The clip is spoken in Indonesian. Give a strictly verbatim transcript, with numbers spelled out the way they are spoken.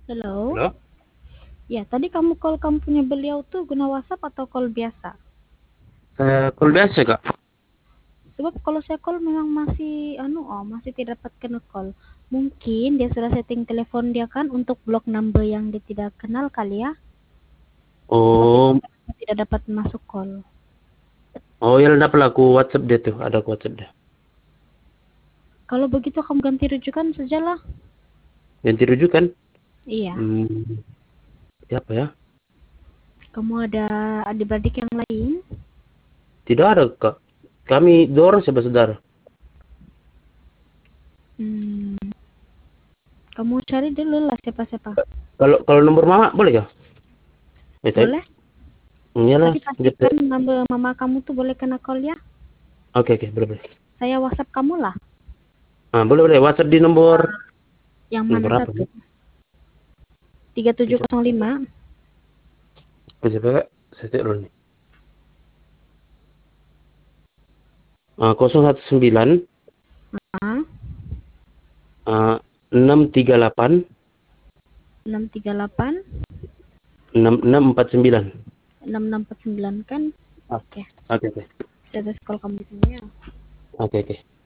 Halo? Halo? Ya, tadi kamu call kamu punya beliau tuh guna WhatsApp atau call biasa? Eh, call biasa, Kak. Sebab kalau saya call memang masih anu oh, masih tidak dapat kena call. Mungkin dia sudah setting telepon dia kan untuk blok number yang dia tidak kenal kali ya. Sebab itu Oh, tidak dapat masuk call. oh ya udah pelaku WhatsApp dia tuh, ada aku WhatsApp dia. Kalau begitu kamu ganti rujukan sajalah. Ganti rujukan. Iya. Hmm, siapa ya? Kamu ada adik-beradik yang lain? Tidak ada, Kak. Kami dua orang saudara. Hmm, kamu cari dulu lah siapa-siapa. Kalau kalau nomor mama boleh ya? Ya, type. Boleh? Iyalah, Tapi gitu. pastikan number mama kamu tuh boleh kena call ya. Oke, oke, boleh, boleh. Saya WhatsApp kamu lah. Ah, boleh, boleh. WhatsApp di nomor Yang mana nomor apa satu? nih? tiga tujuh Bisa. nol lima. Bisa, Kak. Saya cek dulu nih. Ah, nol satu sembilan Ah, ah, enam tiga delapan enam tiga delapan enam enam empat sembilan. enam enam empat sembilan kan? Ah, Oke, oke, oke. saya tes call kamu di sini ya. Oke, oke.